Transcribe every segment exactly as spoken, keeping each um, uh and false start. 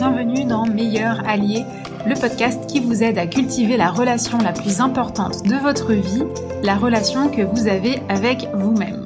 bienvenue dans Meilleur Allié, le podcast qui vous aide à cultiver la relation la plus importante de votre vie, la relation que vous avez avec vous-même.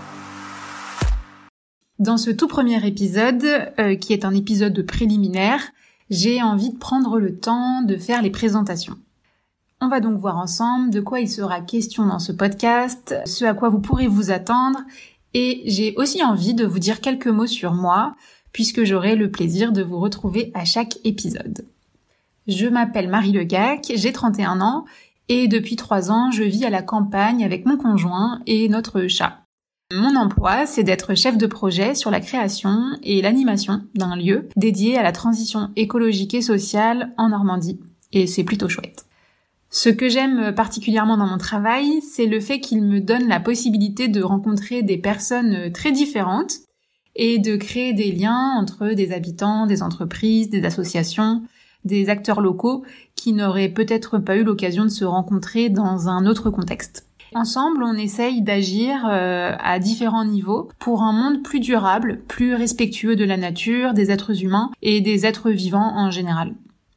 Dans ce tout premier épisode, euh, qui est un épisode préliminaire, j'ai envie de prendre le temps de faire les présentations. On va donc voir ensemble de quoi il sera question dans ce podcast, ce à quoi vous pourrez vous attendre, et j'ai aussi envie de vous dire quelques mots sur moi, puisque j'aurai le plaisir de vous retrouver à chaque épisode. Je m'appelle Marie Legac, j'ai trente et un ans, et depuis trois ans, je vis à la campagne avec mon conjoint et notre chat. Mon emploi, c'est d'être chef de projet sur la création et l'animation d'un lieu dédié à la transition écologique et sociale en Normandie, et c'est plutôt chouette. Ce que j'aime particulièrement dans mon travail, c'est le fait qu'il me donne la possibilité de rencontrer des personnes très différentes et de créer des liens entre des habitants, des entreprises, des associations, des acteurs locaux qui n'auraient peut-être pas eu l'occasion de se rencontrer dans un autre contexte. Ensemble, on essaye d'agir euh, à différents niveaux pour un monde plus durable, plus respectueux de la nature, des êtres humains et des êtres vivants en général.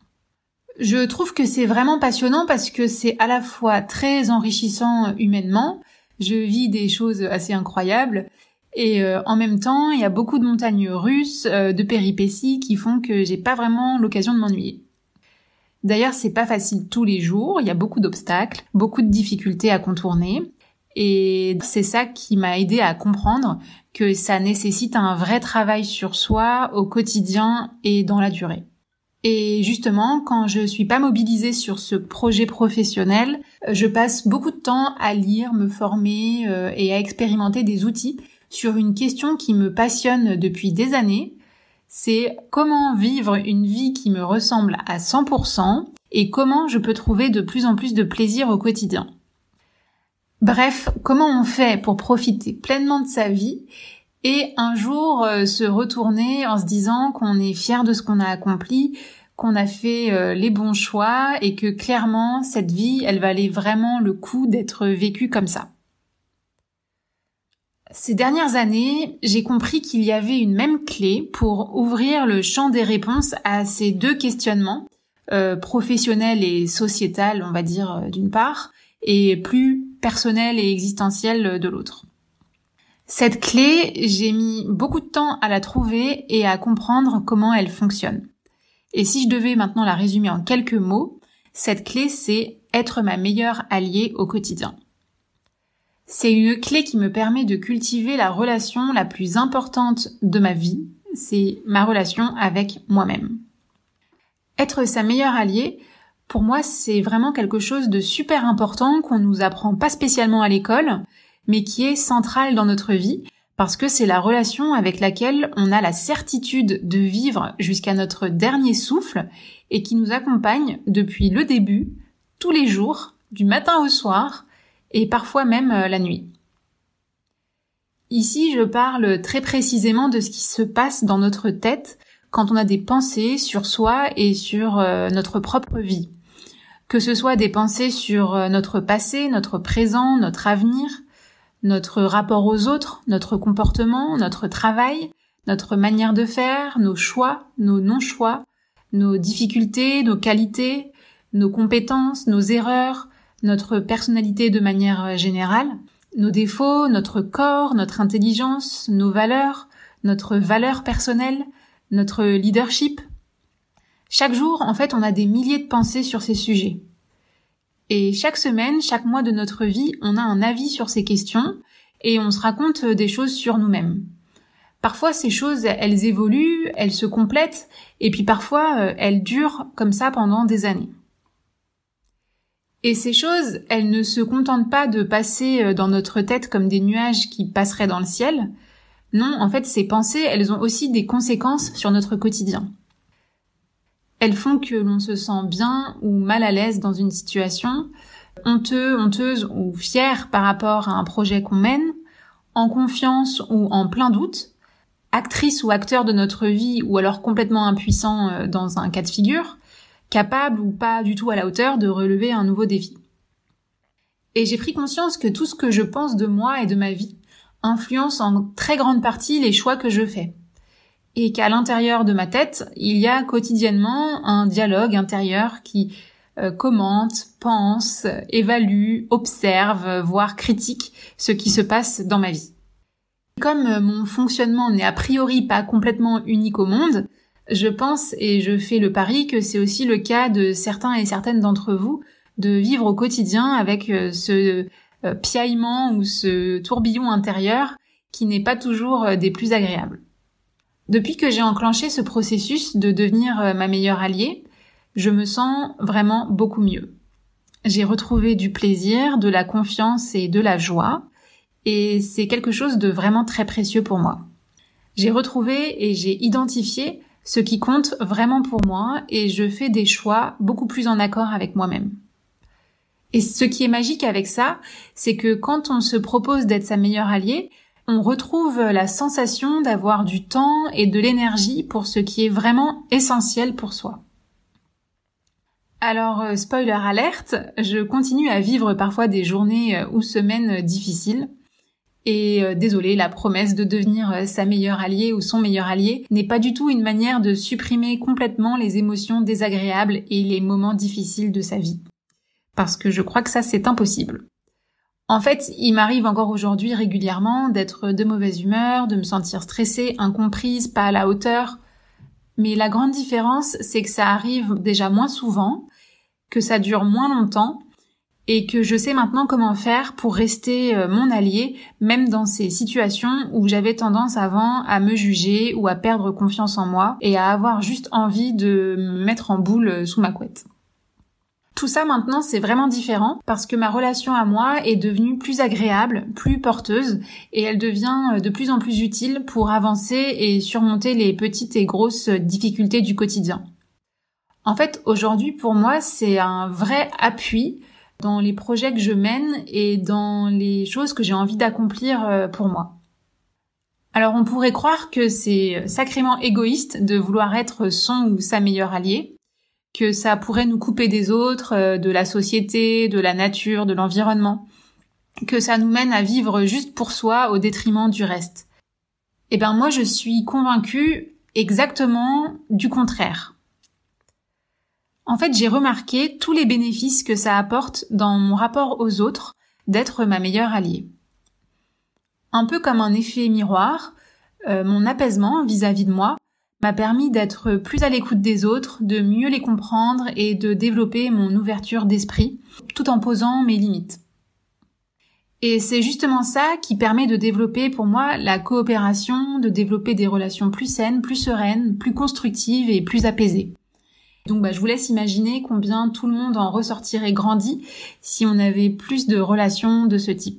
Je trouve que c'est vraiment passionnant parce que c'est à la fois très enrichissant humainement, je vis des choses assez incroyables, et euh, en même temps, il y a beaucoup de montagnes russes, euh, de péripéties qui font que j'ai pas vraiment l'occasion de m'ennuyer. D'ailleurs, c'est pas facile tous les jours, il y a beaucoup d'obstacles, beaucoup de difficultés à contourner, et c'est ça qui m'a aidé à comprendre que ça nécessite un vrai travail sur soi au quotidien et dans la durée. Et justement, quand je suis pas mobilisée sur ce projet professionnel, je passe beaucoup de temps à lire, me former euh, et à expérimenter des outils sur une question qui me passionne depuis des années. C'est comment vivre une vie qui me ressemble à cent pour cent et comment je peux trouver de plus en plus de plaisir au quotidien. Bref, comment on fait pour profiter pleinement de sa vie et un jour euh, se retourner en se disant qu'on est fier de ce qu'on a accompli, qu'on a fait euh, les bons choix et que clairement cette vie, elle valait vraiment le coup d'être vécue comme ça. Ces dernières années, j'ai compris qu'il y avait une même clé pour ouvrir le champ des réponses à ces deux questionnements, euh, professionnels et sociétal, on va dire, euh, d'une part, et plus personnel et existentiel de l'autre. Cette clé, j'ai mis beaucoup de temps à la trouver et à comprendre comment elle fonctionne. Et si je devais maintenant la résumer en quelques mots, cette clé, c'est être ma meilleure alliée au quotidien. C'est une clé qui me permet de cultiver la relation la plus importante de ma vie, c'est ma relation avec moi-même. Être sa meilleure alliée, pour moi, c'est vraiment quelque chose de super important qu'on nous apprend pas spécialement à l'école, mais qui est central dans notre vie, parce que c'est la relation avec laquelle on a la certitude de vivre jusqu'à notre dernier souffle et qui nous accompagne depuis le début, tous les jours, du matin au soir, et parfois même euh, la nuit. Ici, je parle très précisément de ce qui se passe dans notre tête quand on a des pensées sur soi et sur euh, notre propre vie. Que ce soit des pensées sur euh, notre passé, notre présent, notre avenir, notre rapport aux autres, notre comportement, notre travail, notre manière de faire, nos choix, nos non-choix, nos difficultés, nos qualités, nos compétences, nos erreurs, notre personnalité de manière générale, nos défauts, notre corps, notre intelligence, nos valeurs, notre valeur personnelle, notre leadership. Chaque jour, en fait, on a des milliers de pensées sur ces sujets. Et chaque semaine, chaque mois de notre vie, on a un avis sur ces questions et on se raconte des choses sur nous-mêmes. Parfois, ces choses, elles évoluent, elles se complètent et puis parfois, elles durent comme ça pendant des années. Et ces choses, elles ne se contentent pas de passer dans notre tête comme des nuages qui passeraient dans le ciel. Non, en fait, ces pensées, elles ont aussi des conséquences sur notre quotidien. Elles font que l'on se sent bien ou mal à l'aise dans une situation, honteux, honteuse ou fier par rapport à un projet qu'on mène, en confiance ou en plein doute, actrice ou acteur de notre vie ou alors complètement impuissant dans un cas de figure, capable ou pas du tout à la hauteur de relever un nouveau défi. Et j'ai pris conscience que tout ce que je pense de moi et de ma vie influence en très grande partie les choix que je fais. et qu'à l'intérieur de ma tête, il y a quotidiennement un dialogue intérieur qui euh, commente, pense, évalue, observe, voire critique ce qui se passe dans ma vie. Comme euh, mon fonctionnement n'est a priori pas complètement unique au monde, je pense et je fais le pari que c'est aussi le cas de certains et certaines d'entre vous de vivre au quotidien avec euh, ce euh, piaillement ou ce tourbillon intérieur qui n'est pas toujours euh, des plus agréables. Depuis que j'ai enclenché ce processus de devenir ma meilleure alliée, je me sens vraiment beaucoup mieux. J'ai retrouvé du plaisir, de la confiance et de la joie, et c'est quelque chose de vraiment très précieux pour moi. J'ai retrouvé et j'ai identifié ce qui compte vraiment pour moi, et je fais des choix beaucoup plus en accord avec moi-même. Et ce qui est magique avec ça, c'est que quand on se propose d'être sa meilleure alliée, on retrouve la sensation d'avoir du temps et de l'énergie pour ce qui est vraiment essentiel pour soi. Alors, spoiler alerte, je continue à vivre parfois des journées ou semaines difficiles. Et euh, désolée, la promesse de devenir sa meilleure alliée ou son meilleur allié n'est pas du tout une manière de supprimer complètement les émotions désagréables et les moments difficiles de sa vie. Parce que je crois que ça, c'est impossible. En fait, il m'arrive encore aujourd'hui régulièrement d'être de mauvaise humeur, de me sentir stressée, incomprise, pas à la hauteur. Mais la grande différence, c'est que ça arrive déjà moins souvent, que ça dure moins longtemps, et que je sais maintenant comment faire pour rester mon allié, même dans ces situations où j'avais tendance avant à me juger ou à perdre confiance en moi et à avoir juste envie de me mettre en boule sous ma couette. Tout ça maintenant c'est vraiment différent parce que ma relation à moi est devenue plus agréable, plus porteuse et elle devient de plus en plus utile pour avancer et surmonter les petites et grosses difficultés du quotidien. En fait, aujourd'hui pour moi c'est un vrai appui dans les projets que je mène et dans les choses que j'ai envie d'accomplir pour moi. Alors on pourrait croire que c'est sacrément égoïste de vouloir être son ou sa meilleure alliée, que ça pourrait nous couper des autres, de la société, de la nature, de l'environnement, que ça nous mène à vivre juste pour soi au détriment du reste. Eh ben moi je suis convaincue exactement du contraire. En fait, j'ai remarqué tous les bénéfices que ça apporte dans mon rapport aux autres d'être ma meilleure alliée. Un peu comme un effet miroir, euh, mon apaisement vis-à-vis de moi m'a permis d'être plus à l'écoute des autres, de mieux les comprendre et de développer mon ouverture d'esprit, tout en posant mes limites. Et c'est justement ça qui permet de développer pour moi la coopération, de développer des relations plus saines, plus sereines, plus constructives et plus apaisées. Donc bah, je vous laisse imaginer combien tout le monde en ressortirait grandi si on avait plus de relations de ce type.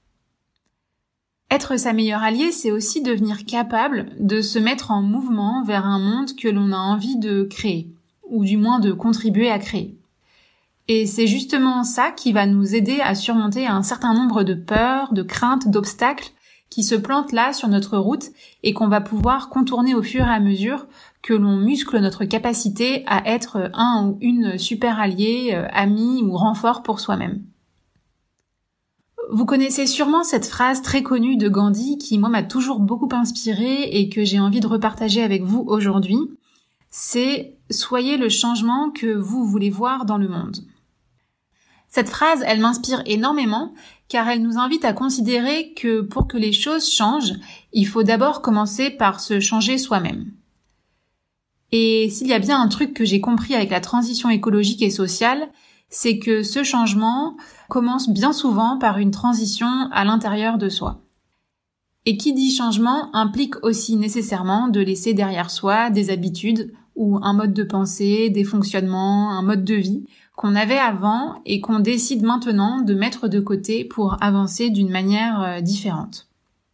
Être sa meilleure alliée, c'est aussi devenir capable de se mettre en mouvement vers un monde que l'on a envie de créer, ou du moins de contribuer à créer. Et c'est justement ça qui va nous aider à surmonter un certain nombre de peurs, de craintes, d'obstacles qui se plantent là sur notre route et qu'on va pouvoir contourner au fur et à mesure que l'on muscle notre capacité à être un ou une super alliée, ami ou renfort pour soi-même. Vous connaissez sûrement cette phrase très connue de Gandhi qui, moi, m'a toujours beaucoup inspirée et que j'ai envie de repartager avec vous aujourd'hui. C'est « Soyez le changement que vous voulez voir dans le monde ». Cette phrase, elle m'inspire énormément car elle nous invite à considérer que pour que les choses changent, il faut d'abord commencer par se changer soi-même. Et s'il y a bien un truc que j'ai compris avec la transition écologique et sociale, c'est que ce changement commence bien souvent par une transition à l'intérieur de soi. Et qui dit changement implique aussi nécessairement de laisser derrière soi des habitudes ou un mode de pensée, des fonctionnements, un mode de vie qu'on avait avant et qu'on décide maintenant de mettre de côté pour avancer d'une manière différente.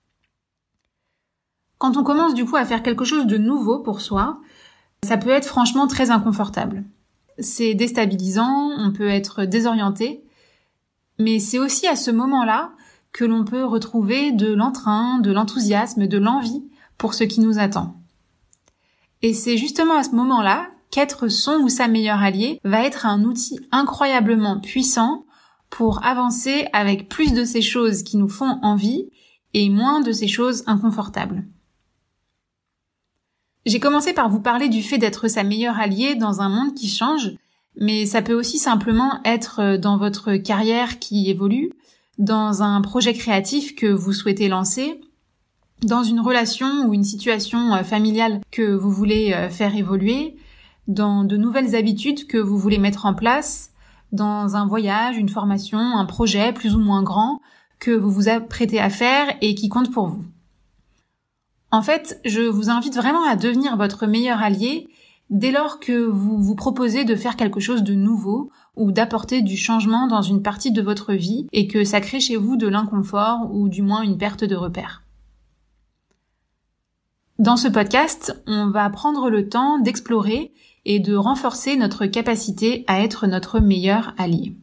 Quand on commence du coup à faire quelque chose de nouveau pour soi, ça peut être franchement très inconfortable. C'est déstabilisant, on peut être désorienté, mais c'est aussi à ce moment-là que l'on peut retrouver de l'entrain, de l'enthousiasme, de l'envie pour ce qui nous attend. Et c'est justement à ce moment-là qu'être son ou sa meilleure alliée va être un outil incroyablement puissant pour avancer avec plus de ces choses qui nous font envie et moins de ces choses inconfortables. J'ai commencé par vous parler du fait d'être sa meilleure alliée dans un monde qui change, mais ça peut aussi simplement être dans votre carrière qui évolue, dans un projet créatif que vous souhaitez lancer, dans une relation ou une situation familiale que vous voulez faire évoluer, dans de nouvelles habitudes que vous voulez mettre en place, dans un voyage, une formation, un projet plus ou moins grand que vous vous apprêtez à faire et qui compte pour vous. En fait, je vous invite vraiment à devenir votre meilleur allié dès lors que vous vous proposez de faire quelque chose de nouveau ou d'apporter du changement dans une partie de votre vie et que ça crée chez vous de l'inconfort ou du moins une perte de repère. Dans ce podcast, on va prendre le temps d'explorer et de renforcer notre capacité à être notre meilleur allié.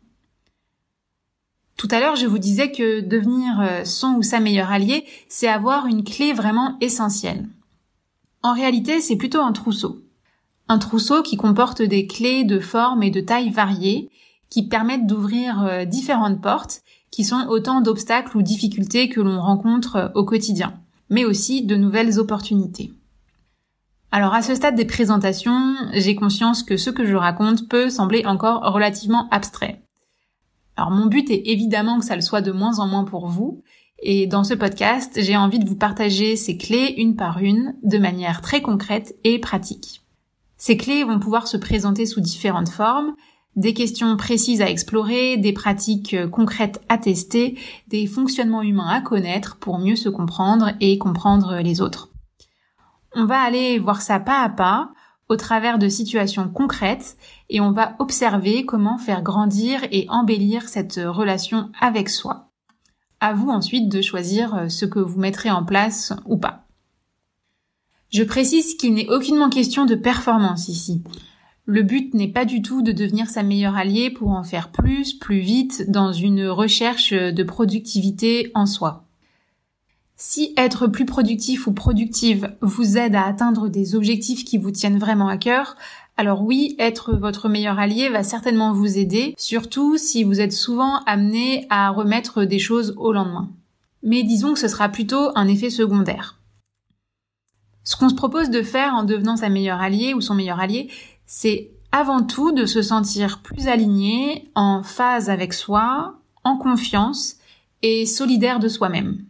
Tout à l'heure, je vous disais que devenir son ou sa meilleure alliée, c'est avoir une clé vraiment essentielle. En réalité, c'est plutôt un trousseau. Un trousseau qui comporte des clés de forme et de taille variées, qui permettent d'ouvrir différentes portes, qui sont autant d'obstacles ou difficultés que l'on rencontre au quotidien, mais aussi de nouvelles opportunités. Alors à ce stade des présentations, j'ai conscience que ce que je raconte peut sembler encore relativement abstrait. Alors mon but est évidemment que ça le soit de moins en moins pour vous, et dans ce podcast, j'ai envie de vous partager ces clés une par une, de manière très concrète et pratique. Ces clés vont pouvoir se présenter sous différentes formes, des questions précises à explorer, des pratiques concrètes à tester, des fonctionnements humains à connaître pour mieux se comprendre et comprendre les autres. On va aller voir ça pas à pas, au travers de situations concrètes, et on va observer comment faire grandir et embellir cette relation avec soi. À vous ensuite de choisir ce que vous mettrez en place ou pas. Je précise qu'il n'est aucunement question de performance ici. Le but n'est pas du tout de devenir sa meilleure alliée pour en faire plus, plus vite, dans une recherche de productivité en soi. Si être plus productif ou productive vous aide à atteindre des objectifs qui vous tiennent vraiment à cœur, alors oui, être votre meilleur allié va certainement vous aider, surtout si vous êtes souvent amené à remettre des choses au lendemain. Mais disons que ce sera plutôt un effet secondaire. Ce qu'on se propose de faire en devenant sa meilleure alliée ou son meilleur allié, c'est avant tout de se sentir plus aligné, en phase avec soi, en confiance et solidaire de soi-même.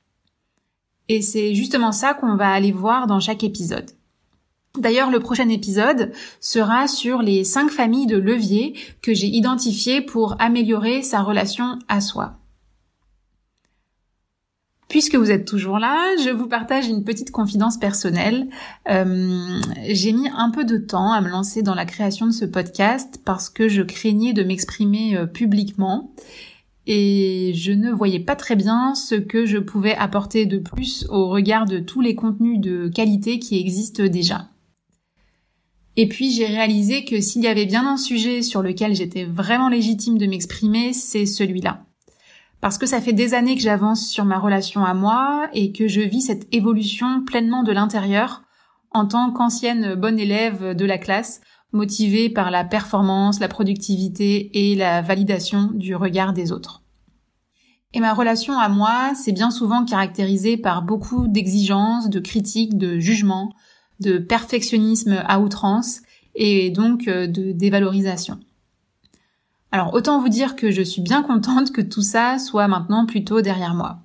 Et c'est justement ça qu'on va aller voir dans chaque épisode. D'ailleurs, le prochain épisode sera sur les cinq familles de leviers que j'ai identifiées pour améliorer sa relation à soi. Puisque vous êtes toujours là, je vous partage une petite confidence personnelle. Euh, j'ai mis un peu de temps à me lancer dans la création de ce podcast parce que je craignais de m'exprimer euh, publiquement. Et je ne voyais pas très bien ce que je pouvais apporter de plus au regard de tous les contenus de qualité qui existent déjà. Et puis j'ai réalisé que s'il y avait bien un sujet sur lequel j'étais vraiment légitime de m'exprimer, c'est celui-là. Parce que ça fait des années que j'avance sur ma relation à moi et que je vis cette évolution pleinement de l'intérieur en tant qu'ancienne bonne élève de la classe, motivée par la performance, la productivité et la validation du regard des autres. Et ma relation à moi, c'est bien souvent caractérisée par beaucoup d'exigences, de critiques, de jugements, de perfectionnisme à outrance et donc de dévalorisation. Alors autant vous dire que je suis bien contente que tout ça soit maintenant plutôt derrière moi.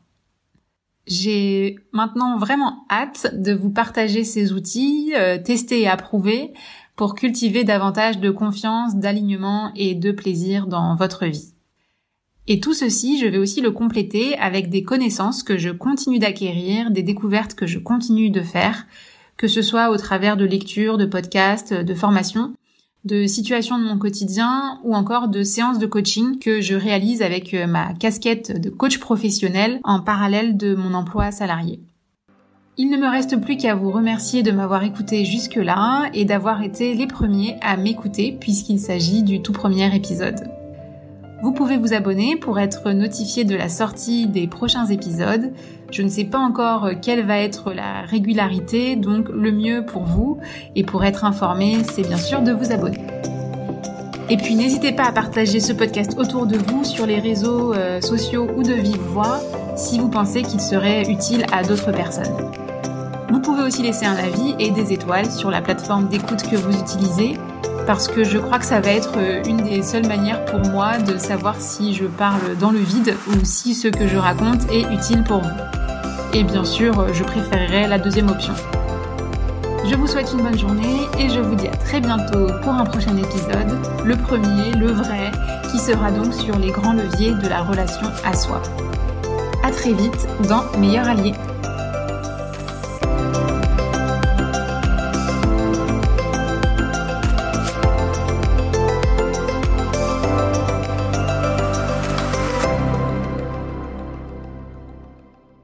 J'ai maintenant vraiment hâte de vous partager ces outils, euh, testés et approuvés, pour cultiver davantage de confiance, d'alignement et de plaisir dans votre vie. Et tout ceci, je vais aussi le compléter avec des connaissances que je continue d'acquérir, des découvertes que je continue de faire, que ce soit au travers de lectures, de podcasts, de formations, de situations de mon quotidien ou encore de séances de coaching que je réalise avec ma casquette de coach professionnel en parallèle de mon emploi salarié. Il ne me reste plus qu'à vous remercier de m'avoir écouté jusque-là et d'avoir été les premiers à m'écouter puisqu'il s'agit du tout premier épisode. Vous pouvez vous abonner pour être notifié de la sortie des prochains épisodes. Je ne sais pas encore quelle va être la régularité, donc le mieux pour vous et pour être informé, c'est bien sûr de vous abonner. Et puis n'hésitez pas à partager ce podcast autour de vous sur les réseaux euh, sociaux ou de vive voix si vous pensez qu'il serait utile à d'autres personnes. Vous pouvez aussi laisser un avis et des étoiles sur la plateforme d'écoute que vous utilisez, parce que je crois que ça va être une des seules manières pour moi de savoir si je parle dans le vide ou si ce que je raconte est utile pour vous. Et bien sûr, je préférerais la deuxième option. Je vous souhaite une bonne journée et je vous dis à très bientôt pour un prochain épisode, le premier, le vrai, qui sera donc sur les grands leviers de la relation à soi. À très vite dans Meilleur Allié.